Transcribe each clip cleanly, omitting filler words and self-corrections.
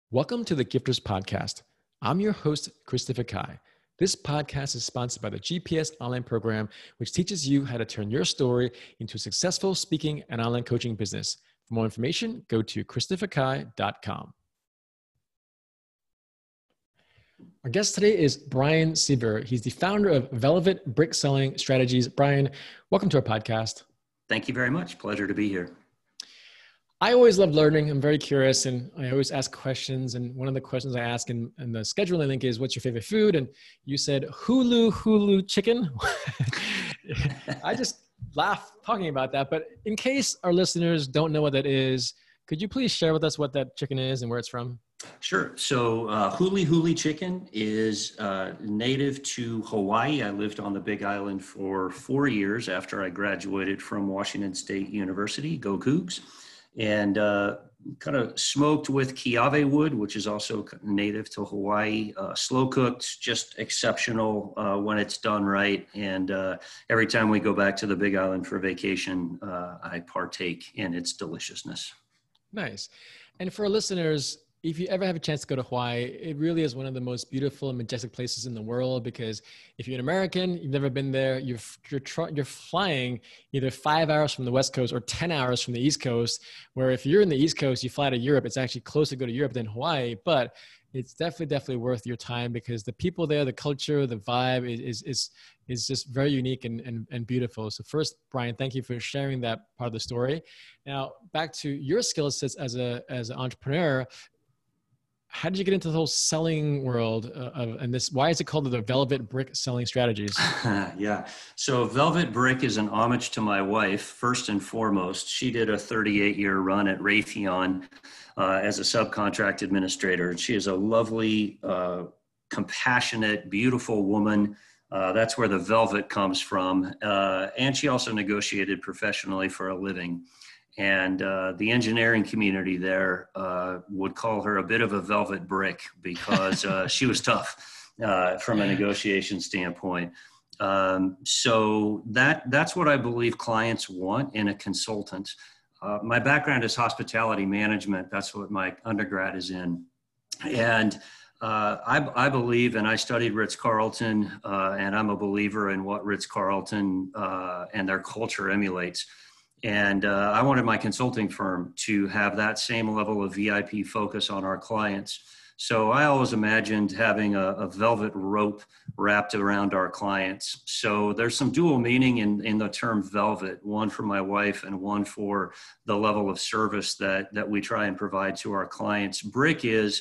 Welcome to the Gifters Podcast. I'm your host, Christopher Kai. This podcast is sponsored by the GPS Online Program, which teaches you how to turn your story into a successful speaking and online coaching business. For more information, go to christopherkai.com. Our guest today is Brian Seaver. He's the founder of Velvet Brick Selling Strategies. Brian, welcome to our podcast. Thank you very much. Pleasure to be here. I always love learning. I'm very curious and I always ask questions. And one of the questions I ask in the scheduling link is, what's your favorite food? And you said Hulu chicken. I just laugh talking about that. But in case our listeners don't know what that is, could you please share with us what that chicken is and where it's from? Sure. So huli chicken is native to Hawaii. I lived on the Big Island for 4 years after I graduated from Washington State University. Go Cougs. And kind of smoked with kiave wood, which is also native to Hawaii. Slow cooked, just exceptional when it's done right. And every time we go back to the Big Island for vacation, I partake in its deliciousness. Nice. And for our listeners, if you ever have a chance to go to Hawaii, it really is one of the most beautiful and majestic places in the world, because if you're an American, you've never been there, you're flying either 5 hours from the West Coast or 10 hours from the East Coast, where if you're in the East Coast, you fly to Europe, it's actually closer to go to Europe than Hawaii, but it's definitely worth your time because the people there, the culture, the vibe is just very unique and beautiful. So first, Brian, thank you for sharing that part of the story. Now, back to your skill sets as an entrepreneur. How did you get into the whole selling world and this? Why is it called the Velvet Brick Selling Strategies? Yeah. So Velvet Brick is an homage to my wife, first and foremost. She did a 38-year run at Raytheon as a subcontract administrator. She is a lovely, compassionate, beautiful woman. That's where the velvet comes from. And she also negotiated professionally for a living. And the engineering community there would call her a bit of a velvet brick because she was tough from a negotiation standpoint. So that's what I believe clients want in a consultant. My background is hospitality management. That's what my undergrad is in. And I believe, and I studied Ritz-Carlton, and I'm a believer in what Ritz-Carlton and their culture emulates. And I wanted my consulting firm to have that same level of VIP focus on our clients. So I always imagined having a velvet rope wrapped around our clients. So there's some dual meaning in the term velvet, one for my wife and one for the level of service that we try and provide to our clients. Brick is,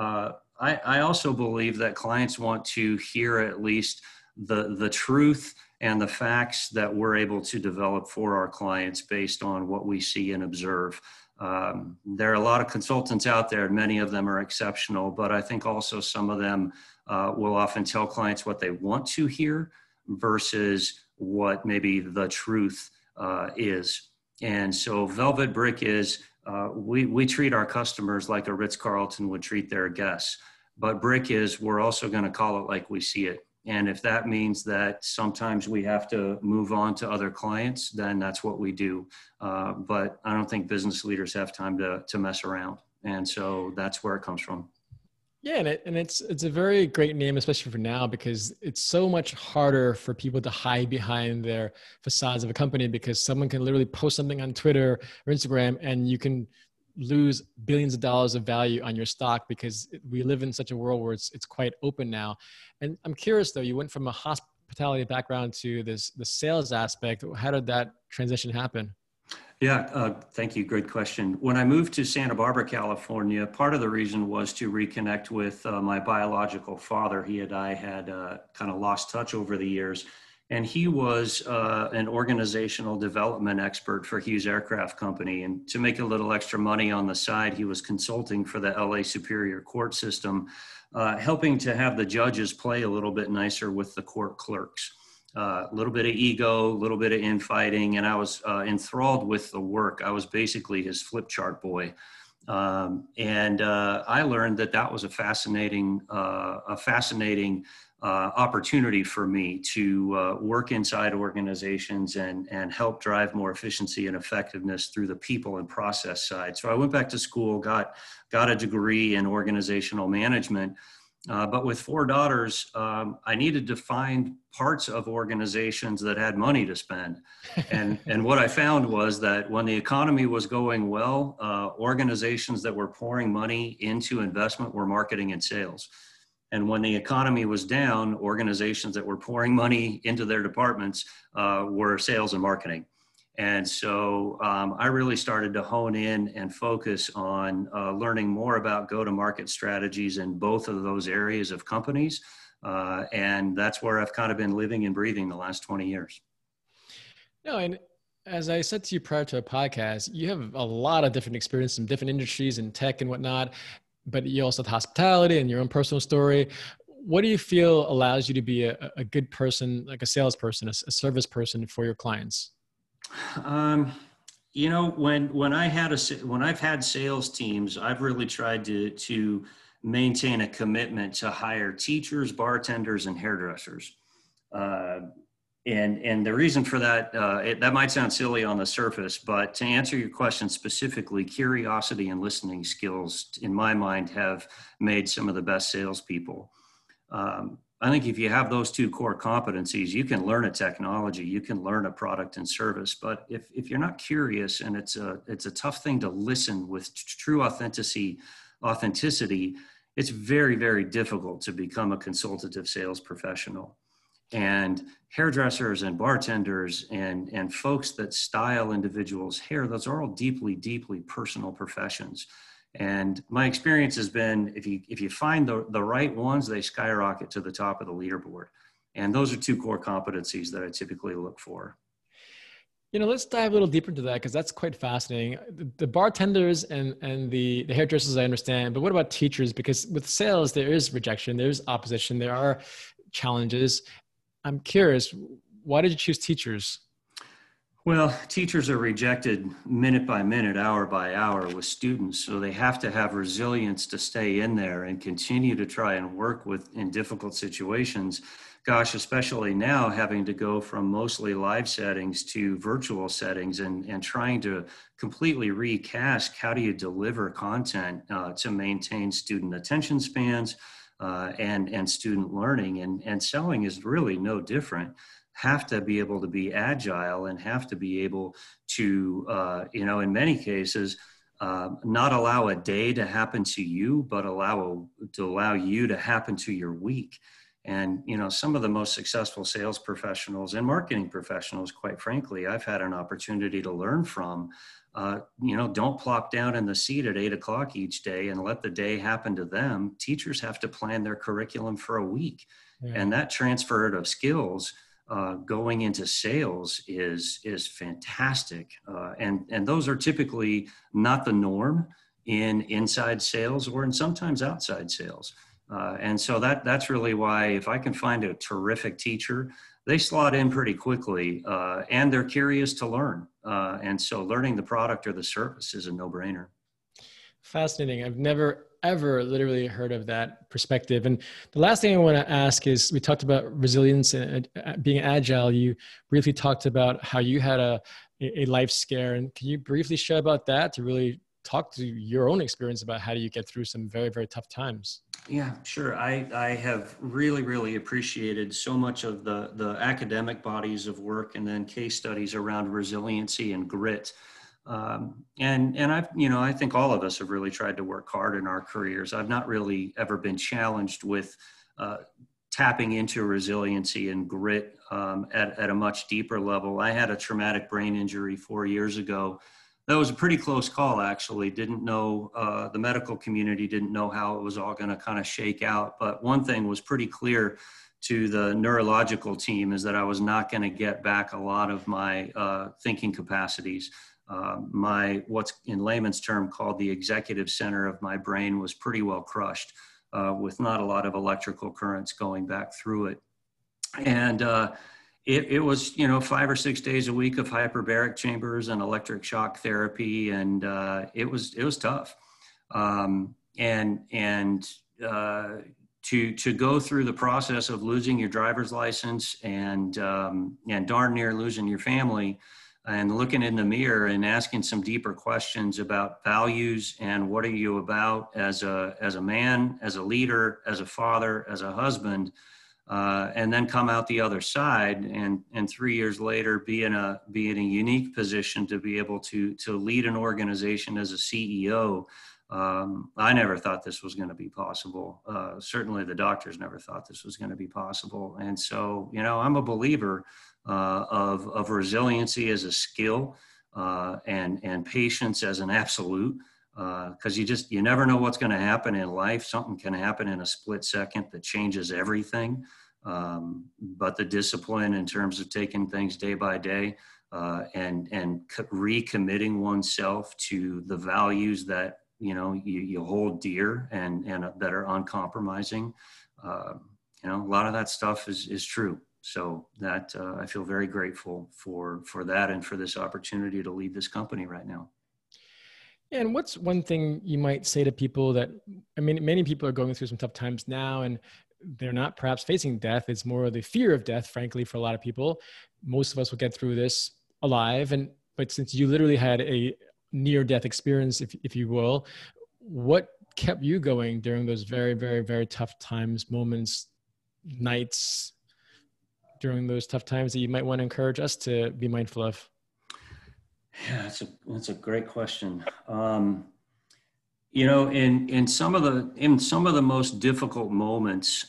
I also believe that clients want to hear at least the truth and the facts that we're able to develop for our clients based on what we see and observe. There are a lot of consultants out there, and many of them are exceptional, but I think also some of them will often tell clients what they want to hear versus what maybe the truth is. And so Velvet Brick is, we treat our customers like a Ritz-Carlton would treat their guests, but Brick is, we're also gonna call it like we see it. And if that means that sometimes we have to move on to other clients, then that's what we do. But I don't think business leaders have time to mess around. And so that's where it comes from. Yeah, and it's a very great name, especially for now, because it's so much harder for people to hide behind their facades of a company, because someone can literally post something on Twitter or Instagram and you can lose billions of dollars of value on your stock, because we live in such a world where it's quite open now. And I'm curious though, you went from a hospitality background to the sales aspect. How did that transition happen? Yeah, thank you. Great question. When I moved to Santa Barbara, California, part of the reason was to reconnect with my biological father. He and I had kind of lost touch over the years. And he was an organizational development expert for Hughes Aircraft Company. And to make a little extra money on the side, he was consulting for the LA Superior Court system, helping to have the judges play a little bit nicer with the court clerks. A little bit of ego, a little bit of infighting, and I was enthralled with the work. I was basically his flip chart boy. And I learned that was a fascinating opportunity for me to work inside organizations and help drive more efficiency and effectiveness through the people and process side. So I went back to school, got a degree in organizational management. But with 4 daughters, I needed to find parts of organizations that had money to spend. And what I found was that when the economy was going well, organizations that were pouring money into investment were marketing and sales. And when the economy was down, organizations that were pouring money into their departments were sales and marketing. And so I really started to hone in and focus on learning more about go-to-market strategies in both of those areas of companies. And that's where I've kind of been living and breathing the last 20 years. No, and as I said to you prior to a podcast, you have a lot of different experience in different industries and tech and whatnot, but you also have hospitality and your own personal story. What do you feel allows you to be a good person, like a salesperson, a service person for your clients? You know, when I've had sales teams, I've really tried to maintain a commitment to hire teachers, bartenders, and hairdressers. And the reason for that, that might sound silly on the surface, but to answer your question specifically, curiosity and listening skills, in my mind, have made some of the best salespeople. I think if you have those 2 core competencies, you can learn a technology, you can learn a product and service. But if you're not curious, and it's a tough thing to listen with true authenticity, it's very, very difficult to become a consultative sales professional. And hairdressers and bartenders and folks that style individuals' hair, those are all deeply, deeply personal professions. And my experience has been, if you find the right ones, they skyrocket to the top of the leaderboard. And those are 2 core competencies that I typically look for. You know, let's dive a little deeper into that, because that's quite fascinating. The bartenders and the hairdressers, I understand, but what about teachers? Because with sales, there is rejection, there's opposition, there are challenges. I'm curious, why did you choose teachers? Well, teachers are rejected minute by minute, hour by hour with students, so they have to have resilience to stay in there and continue to try and work in difficult situations. Gosh, especially now, having to go from mostly live settings to virtual settings and trying to completely recast how do you deliver content to maintain student attention spans and student learning. And selling is really no different. Have to be able to be agile and have to be able to, in many cases, not allow a day to happen to you, but allow you to happen to your week. And, some of the most successful sales professionals and marketing professionals, quite frankly, I've had an opportunity to learn from, don't plop down in the seat at 8:00 each day and let the day happen to them. Teachers have to plan their curriculum for a week. Yeah. And that transfer of skills going into sales is fantastic. And those are typically not the norm in inside sales or in sometimes outside sales. And so that's really why, if I can find a terrific teacher, they slot in pretty quickly and they're curious to learn. And so learning the product or the service is a no-brainer. Fascinating. I've never, ever literally heard of that perspective. And the last thing I want to ask is, we talked about resilience and being agile. You briefly talked about how you had a life scare. And can you briefly share about that, to really talk to your own experience about how do you get through some very, very tough times? Yeah, sure. I have really, really appreciated so much of the academic bodies of work and then case studies around resiliency and grit. And I think all of us have really tried to work hard in our careers. I've not really ever been challenged with tapping into resiliency and grit at a much deeper level. I had a traumatic brain injury 4 years ago. That was a pretty close call, actually. Didn't know, the medical community didn't know how it was all going to kind of shake out. But one thing was pretty clear to the neurological team, is that I was not going to get back a lot of my thinking capacities. What's in layman's term called the executive center of my brain was pretty well crushed with not a lot of electrical currents going back through it. And it was, 5 or 6 days a week of hyperbaric chambers and electric shock therapy. And it was tough. to go through the process of losing your driver's license and darn near losing your family, and looking in the mirror and asking some deeper questions about values and what are you about as a man, as a leader, as a father, as a husband, and then come out the other side and 3 years later be in a unique position to be able to lead an organization as a CEO. I never thought this was going to be possible. Certainly the doctors never thought this was going to be possible. And so, I'm a believer of resiliency as a skill, and patience as an absolute, because you never know what's going to happen in life. Something can happen in a split second that changes everything. But the discipline in terms of taking things day by day, and recommitting oneself to the values that you hold dear and that are uncompromising. A lot of that stuff is true. So that I feel very grateful for that and for this opportunity to lead this company right now. And what's one thing you might say to people that, many people are going through some tough times now, and they're not perhaps facing death. It's more the fear of death, frankly, for a lot of people. Most of us will get through this alive. But since you literally had a near-death experience, if you will, what kept you going during those very, very, very tough times, moments, nights, during those tough times that you might want to encourage us to be mindful of? Yeah, that's a great question. In some of the most difficult moments,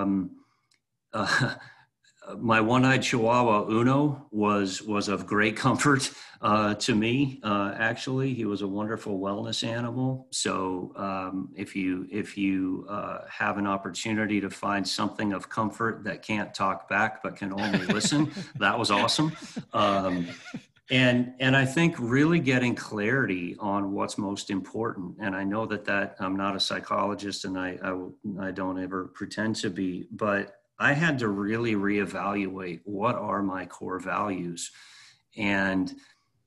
my one-eyed Chihuahua Uno was of great comfort to me. Actually, he was a wonderful wellness animal. So if you have an opportunity to find something of comfort that can't talk back but can only listen, that was awesome. And I think really getting clarity on what's most important. And I know that I'm not a psychologist, and I don't ever pretend to be, but I had to really reevaluate what are my core values. And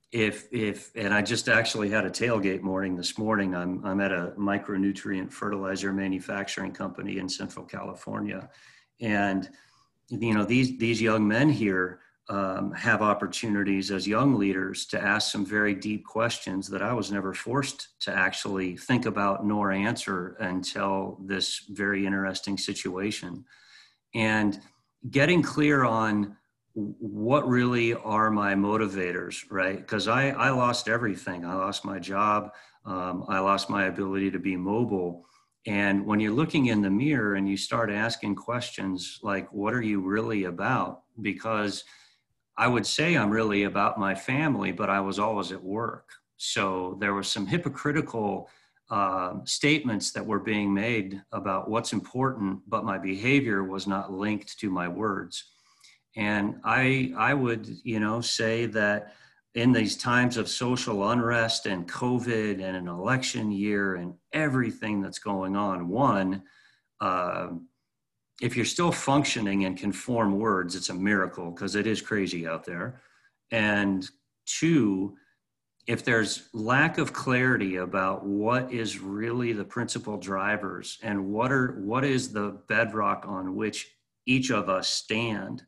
and I just actually had a tailgate morning this morning. I'm at a micronutrient fertilizer manufacturing company in Central California. And, these young men here have opportunities as young leaders to ask some very deep questions that I was never forced to actually think about nor answer until this very interesting situation. And getting clear on what really are my motivators, right? Because I lost everything. I lost my job. I lost my ability to be mobile. And when you're looking in the mirror and you start asking questions like, what are you really about? Because I would say I'm really about my family, but I was always at work. So there were some hypocritical statements that were being made about what's important, but my behavior was not linked to my words. And I would, say that in these times of social unrest and COVID and an election year and everything that's going on, one, if you're still functioning and can form words, it's a miracle because it is crazy out there. And two, if there's lack of clarity about what is really the principal drivers and what is the bedrock on which each of us stand,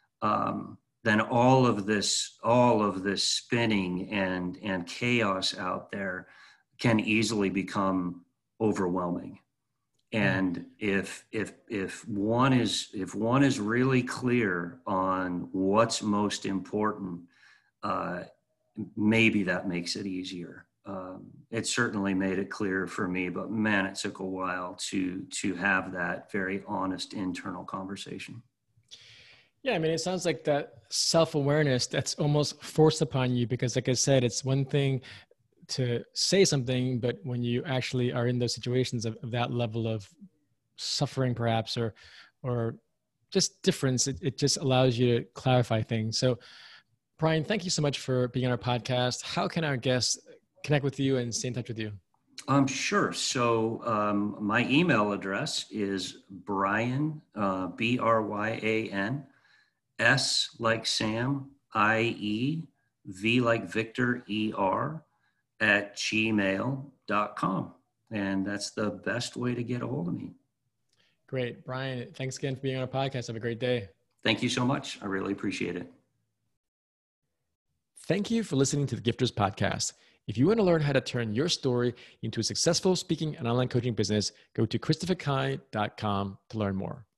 then all of this spinning and chaos out there can easily become overwhelming. And if one is really clear on what's most important, maybe that makes it easier. It certainly made it clear for me, but man, it took a while to have that very honest internal conversation. Yeah, it sounds like that self-awareness that's almost forced upon you, because like I said, it's one thing to say something, but when you actually are in those situations of that level of suffering perhaps, or just difference, it just allows you to clarify things. So Brian, thank you so much for being on our podcast. How can our guests connect with you and stay in touch with you? Sure. So my email address is Brian, Bryan, S like Sam, IE, V like Victor, ER, @gmail.com. And that's the best way to get a hold of me. Great. Brian, thanks again for being on our podcast. Have a great day. Thank you so much. I really appreciate it. Thank you for listening to the Gifters Podcast. If you want to learn how to turn your story into a successful speaking and online coaching business, go to christopherkai.com to learn more.